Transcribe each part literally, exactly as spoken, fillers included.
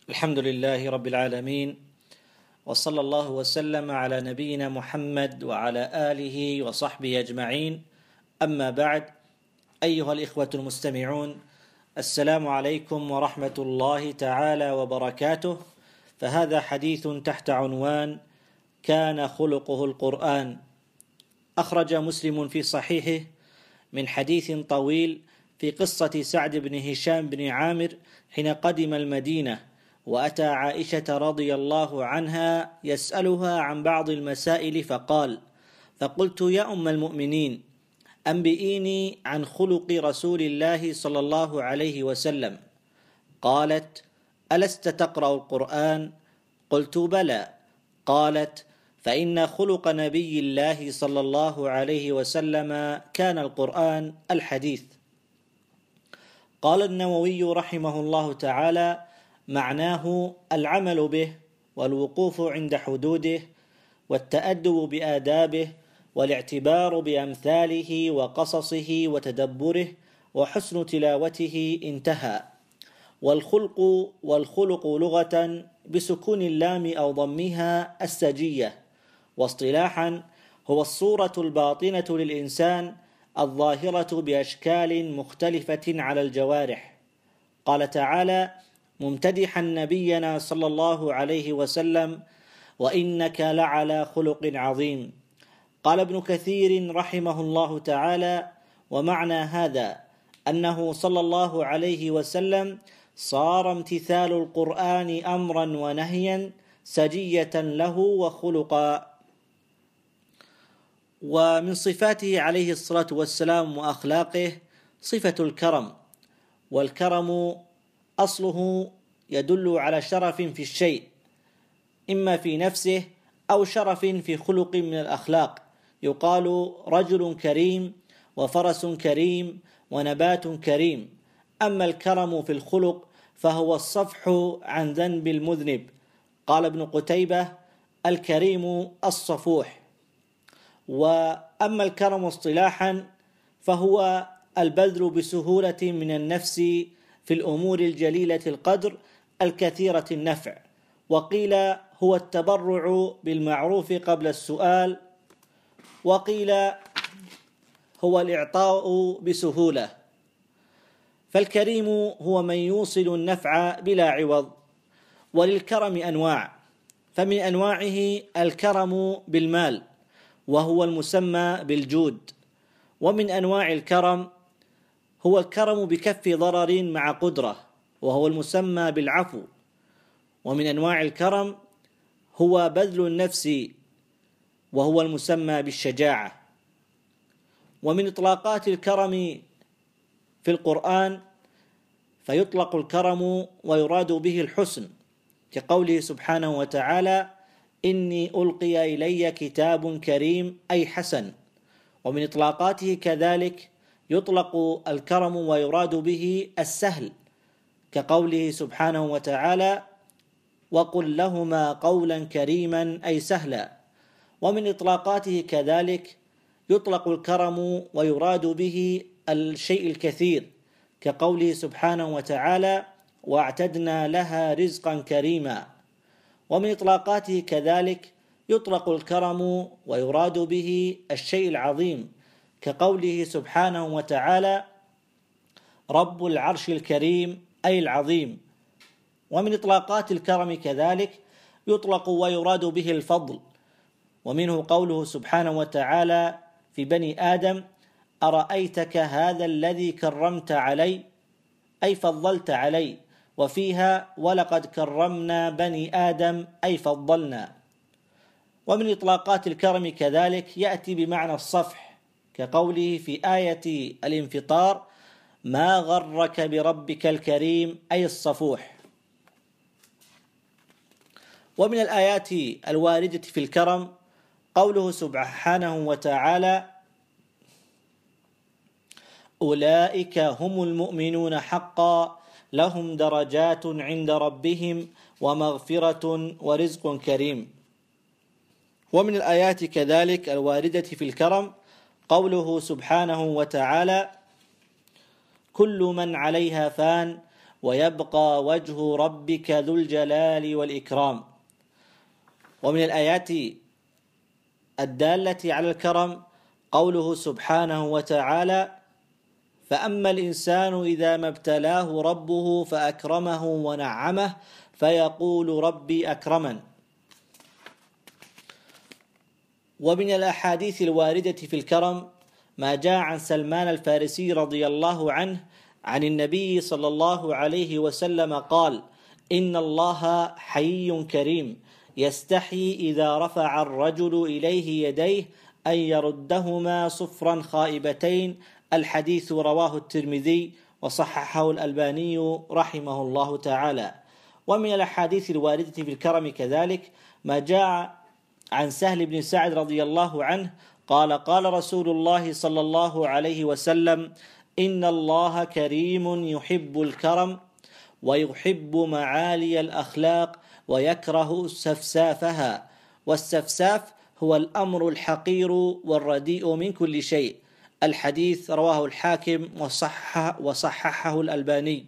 الحمد لله رب العالمين، وصلى الله وسلم على نبينا محمد وعلى آله وصحبه أجمعين. أما بعد، أيها الإخوة المستمعون، السلام عليكم ورحمة الله تعالى وبركاته. فهذا حديث تحت عنوان كان خلقه القرآن. أخرج مسلم في صحيحه من حديث طويل في قصة سعد بن هشام بن عامر حين قدم المدينة وأتى عائشة رضي الله عنها يسألها عن بعض المسائل، فقال: فقلت: يا أم المؤمنين، أنبئيني عن خلق رسول الله صلى الله عليه وسلم. قالت: ألست تقرأ القرآن؟ قلت: بلى. قالت: فإن خلق نبي الله صلى الله عليه وسلم كان القرآن الحديث. قال النووي رحمه الله تعالى: معناه العمل به والوقوف عند حدوده والتأدب بآدابه والاعتبار بأمثاله وقصصه وتدبره وحسن تلاوته. انتهى. والخلق والخلق لغة بسكون اللام أو ضمها السجية، واصطلاحا هو الصورة الباطنة للإنسان الظاهرة بأشكال مختلفة على الجوارح. قال تعالى ممتدحا نبينا صلى الله عليه وسلم: وإنك لعلى خلق عظيم. قال ابن كثير رحمه الله تعالى: ومعنى هذا أنه صلى الله عليه وسلم صار امتثال القرآن أمرا ونهيا سجية له وخلقا. ومن صفاته عليه الصلاة والسلام وأخلاقه صفة الكرم، والكرم أصله يدل على شرف في الشيء، إما في نفسه أو شرف في خلق من الأخلاق. يقال رجل كريم وفرس كريم ونبات كريم. أما الكرم في الخلق فهو الصفح عن ذنب المذنب. قال ابن قتيبة: الكريم الصفوح. وأما الكرم اصطلاحا فهو البذل بسهولة من النفس في الأمور الجليلة القدر الكثيرة النفع. وقيل هو التبرع بالمعروف قبل السؤال، وقيل هو الإعطاء بسهولة. فالكريم هو من يوصل النفع بلا عوض. وللكرم أنواع، فمن أنواعه الكرم بالمال وهو المسمى بالجود. ومن أنواع الكرم هو الكرم بكف ضرر مع قدرة وهو المسمى بالعفو. ومن أنواع الكرم هو بذل النفس وهو المسمى بالشجاعة. ومن إطلاقات الكرم في القرآن فيطلق الكرم ويراد به الحسن، كقوله سبحانه وتعالى: إني ألقي إلي كتاب كريم، أي حسن. ومن إطلاقاته كذلك يطلق الكرم ويراد به السهل، كقوله سبحانه وتعالى: وقل لهما قولا كريما، أي سهلا. ومن إطلاقاته كذلك يطلق الكرم ويراد به الشيء الكثير، كقوله سبحانه وتعالى: واعتدنا لها رزقا كريما. ومن إطلاقاته كذلك يطلق الكرم ويراد به الشيء العظيم، كقوله سبحانه وتعالى: رب العرش الكريم، أي العظيم. ومن إطلاقات الكرم كذلك يطلق ويراد به الفضل، ومنه قوله سبحانه وتعالى في بني آدم: أرأيتك هذا الذي كرمت علي، أي فضلت علي. وفيها: ولقد كرمنا بني آدم، أي فضلنا. ومن إطلاقات الكرم كذلك يأتي بمعنى الصفح، كقوله في آية الانفطار: ما غرك بربك الكريم، أي الصفوح. ومن الآيات الواردة في الكرم قوله سبحانه وتعالى: أولئك هم المؤمنون حقا لهم درجات عند ربهم ومغفرة ورزق كريم. ومن الآيات كذلك الواردة في الكرم قوله سبحانه وتعالى: كل من عليها فان ويبقى وجه ربك ذو الجلال والإكرام. ومن الآيات الدالة على الكرم قوله سبحانه وتعالى: فأما الإنسان إذا ما ابتلاه ربه فأكرمه ونعمه فيقول ربي أكرمن. ومن الأحاديث الواردة في الكرم ما جاء عن سلمان الفارسي رضي الله عنه عن النبي صلى الله عليه وسلم قال: إن الله حيي كريم يستحيي إذا رفع الرجل إليه يديه أن يردهما صفرا خائبتين. الحديث رواه الترمذي وصححه الألباني رحمه الله تعالى. ومن الأحاديث الواردة في الكرم كذلك ما جاء عن سهل بن سعد رضي الله عنه قال: قال رسول الله صلى الله عليه وسلم: إن الله كريم يحب الكرم ويحب معالي الأخلاق ويكره السفسافها. والسفساف هو الأمر الحقير والرديء من كل شيء. الحديث رواه الحاكم وصحح وصححه الألباني.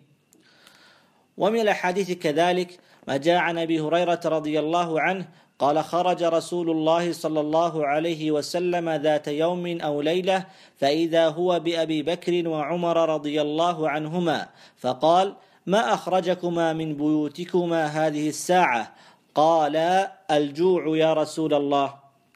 ومن الأحاديث كذلك ما جاء عن أبي هريرة رضي الله عنه قال: خرج رسول الله صلى الله عليه وسلم ذات يوم أو ليلة فإذا هو بأبي بكر وعمر رضي الله عنهما فقال: ما أخرجكما من بيوتكما هذه الساعة؟ قال: الجوع يا رسول الله.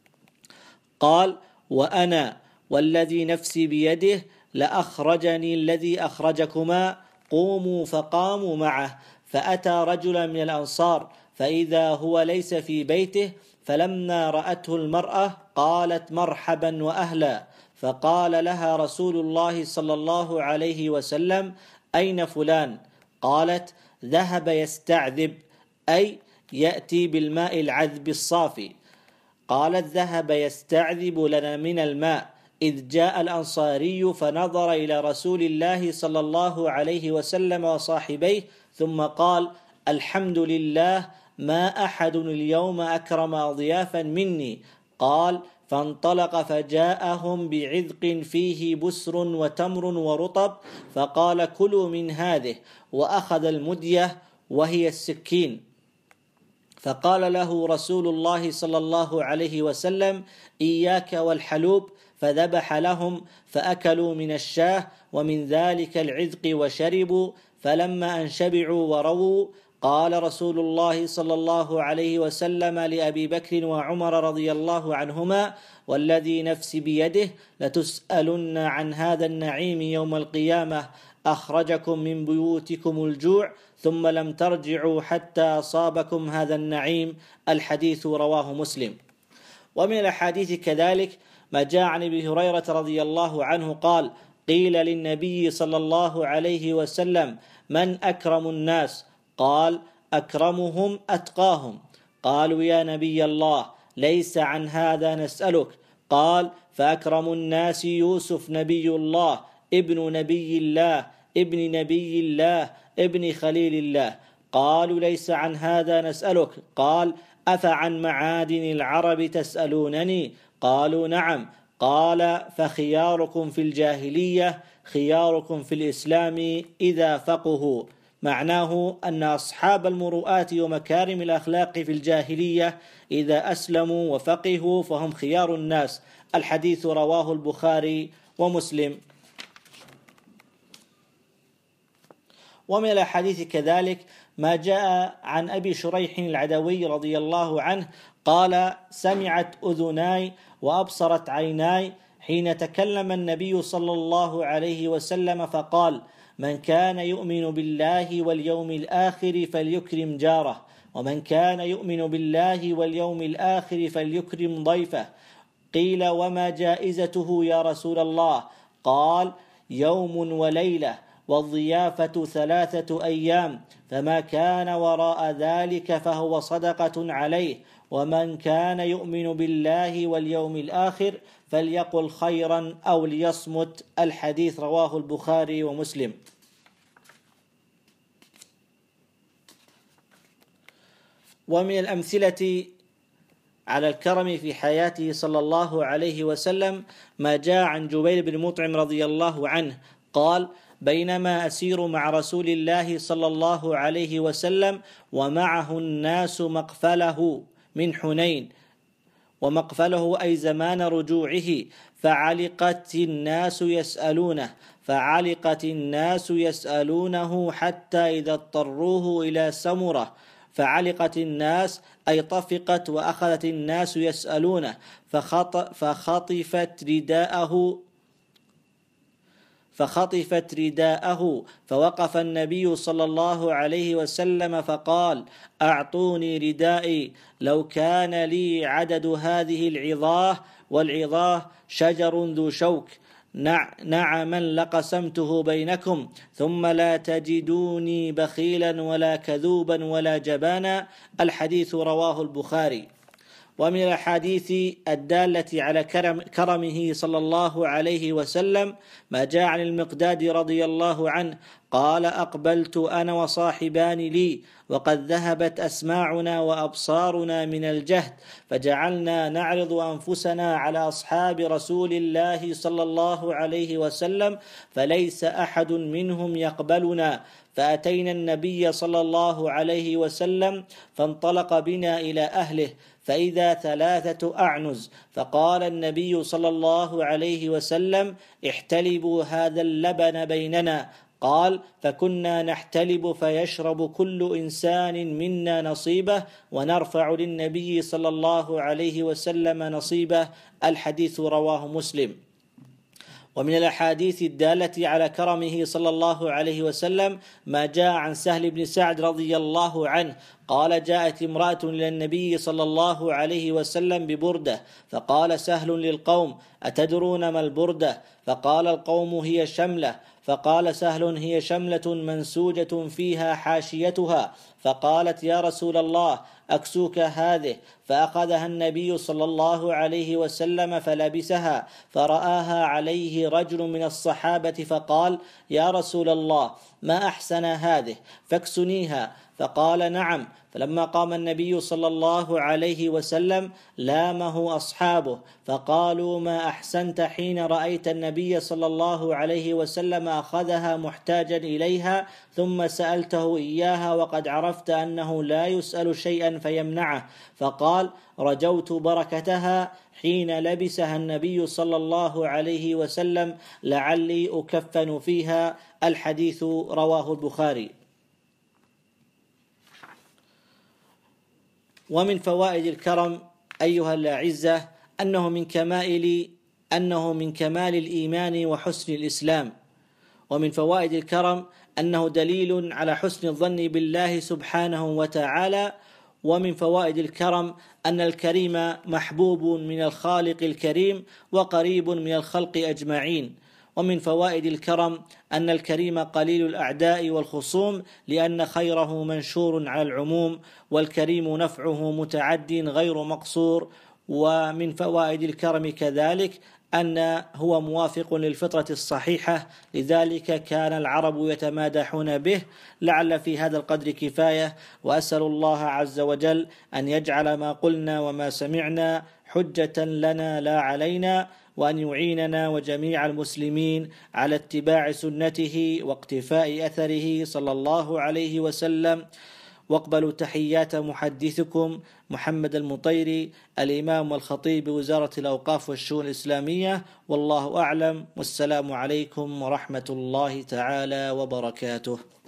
قال: وأنا والذي نفسي بيده لأخرجني الذي أخرجكما. قوموا فقاموا معه، فأتى رجلا من الأنصار فإذا هو ليس في بيته، فلما رأته المرأة قالت: مرحبا وأهلا. فقال لها رسول الله صلى الله عليه وسلم: أين فلان؟ قالت: ذهب يستعذب، أي يأتي بالماء العذب الصافي. قالت: ذهب يستعذب لنا من الماء. إذ جاء الأنصاري فنظر إلى رسول الله صلى الله عليه وسلم وصاحبيه ثم قال: الحمد لله، ما أحد اليوم أكرم أضيافا مني. قال: فانطلق فجاءهم بعذق فيه بسر وتمر ورطب، فقال: كلوا من هذه، وأخذ المدية وهي السكين. فقال له رسول الله صلى الله عليه وسلم: إياك والحلوب. فذبح لهم فأكلوا من الشاه ومن ذلك العذق وشربوا. فلما أن شبعوا ورووا قال رسول الله صلى الله عليه وسلم لأبي بكر وعمر رضي الله عنهما: والذي نفسي بيده لتسألن عن هذا النعيم يوم القيامة. أخرجكم من بيوتكم الجوع ثم لم ترجعوا حتى أصابكم هذا النعيم. الحديث رواه مسلم. ومن الأحاديث كذلك ما جاء عن أبي هريرة رضي الله عنه قال: قيل للنبي صلى الله عليه وسلم: من أكرم الناس؟ قال: أكرمهم أتقاهم. قالوا: يا نبي الله، ليس عن هذا نسألك. قال: فأكرم الناس يوسف نبي الله ابن نبي الله ابن نبي الله ابن خليل الله. قالوا: ليس عن هذا نسألك. قال: أفعن معادن العرب تسألونني؟ قالوا: نعم. قال: فخياركم في الجاهلية خياركم في الإسلام إذا فقهوا. معناه أن أصحاب المروءات ومكارم الأخلاق في الجاهلية إذا أسلموا وفقهوا فهم خيار الناس. الحديث رواه البخاري ومسلم. ومن الأحاديث كذلك ما جاء عن أبي شريح العدوي رضي الله عنه قال: سمعت أذناي وأبصرت عيناي حين تكلم النبي صلى الله عليه وسلم فقال: من كان يؤمن بالله واليوم الآخر فليكرم جاره، ومن كان يؤمن بالله واليوم الآخر فليكرم ضيفه. قيل: وما جائزته يا رسول الله؟ قال: يوم وليلة، والضيافة ثلاثة أيام، فما كان وراء ذلك فهو صدقة عليه. ومن كان يؤمن بالله واليوم الآخر فليقل خيرا أو ليصمت. الحديث رواه البخاري ومسلم. ومن الأمثلة على الكرم في حياته صلى الله عليه وسلم ما جاء عن جبير بن مطعم رضي الله عنه قال: بينما أسير مع رسول الله صلى الله عليه وسلم ومعه الناس مقفله من حنين، ومقفله أي زمان رجوعه، فعلقت الناس يسألونه فعلقت الناس يسألونه حتى إذا اضطروه إلى سمرة، فعلقت الناس أي طفقت وأخذت الناس يسألونه فخطفت رداءه فخطفت رداءه فوقف النبي صلى الله عليه وسلم فقال: أعطوني ردائي، لو كان لي عدد هذه العظاه، والعظاه شجر ذو شوك، نعما لقسمته بينكم، ثم لا تجدوني بخيلا ولا كذوبا ولا جبانا. الحديث رواه البخاري. ومن الأحاديث الدالة على كرم كرمه صلى الله عليه وسلم ما جاء عن المقداد رضي الله عنه قال: أقبلت أنا وصاحبان لي وقد ذهبت أسماعنا وأبصارنا من الجهد، فجعلنا نعرض أنفسنا على أصحاب رسول الله صلى الله عليه وسلم فليس أحد منهم يقبلنا، فأتينا النبي صلى الله عليه وسلم فانطلق بنا إلى أهله فإذا ثلاثة أعنز، فقال النبي صلى الله عليه وسلم: احتلبوا هذا اللبن بيننا. قال: فكنا نحتلب فيشرب كل إنسان منا نصيبه ونرفع للنبي صلى الله عليه وسلم نصيبه. الحديث رواه مسلم. ومن الأحاديث الدالة على كرمه صلى الله عليه وسلم ما جاء عن سهل بن سعد رضي الله عنه قال: جاءت امرأة إلى النبي صلى الله عليه وسلم ببردة، فقال سهل للقوم: أتدرون ما البردة؟ فقال القوم: هي شملة. فقال سهل: هي شملة منسوجة فيها حاشيتها. فقالت: يا رسول الله، أكسوك هذه. فأخذها النبي صلى الله عليه وسلم فلبسها، فرآها عليه رجل من الصحابة فقال: يا رسول الله، ما أحسن هذه، فاكسنيها. فقال: نعم. فلما قام النبي صلى الله عليه وسلم لامه أصحابه فقالوا: ما أحسنت حين رأيت النبي صلى الله عليه وسلم أخذها محتاجا إليها ثم سألته إياها وقد عرفت أنه لا يسأل شيئا فيمنعه. فقال: رجوت بركتها حين لبسها النبي صلى الله عليه وسلم لعلي أكفن فيها. الحديث رواه البخاري. ومن فوائد الكرم أيها الأعزة أنه من كمال أنه من كمال الإيمان وحسن الإسلام. ومن فوائد الكرم أنه دليل على حسن الظن بالله سبحانه وتعالى. ومن فوائد الكرم أن الكريم محبوب من الخالق الكريم وقريب من الخلق أجمعين. ومن فوائد الكرم أن الكريم قليل الأعداء والخصوم لأن خيره منشور على العموم، والكريم نفعه متعد غير مقصور. ومن فوائد الكرم كذلك أن هو موافق للفطرة الصحيحة، لذلك كان العرب يتمادحون به. لعل في هذا القدر كفاية، وأسأل الله عز وجل أن يجعل ما قلنا وما سمعنا حجة لنا لا علينا، وأن يعيننا وجميع المسلمين على اتباع سنته واقتفاء أثره صلى الله عليه وسلم. واقبلوا تحيات محدثكم محمد المطيري، الإمام والخطيب بوزارة الأوقاف والشؤون الإسلامية، والله أعلم، والسلام عليكم ورحمة الله تعالى وبركاته.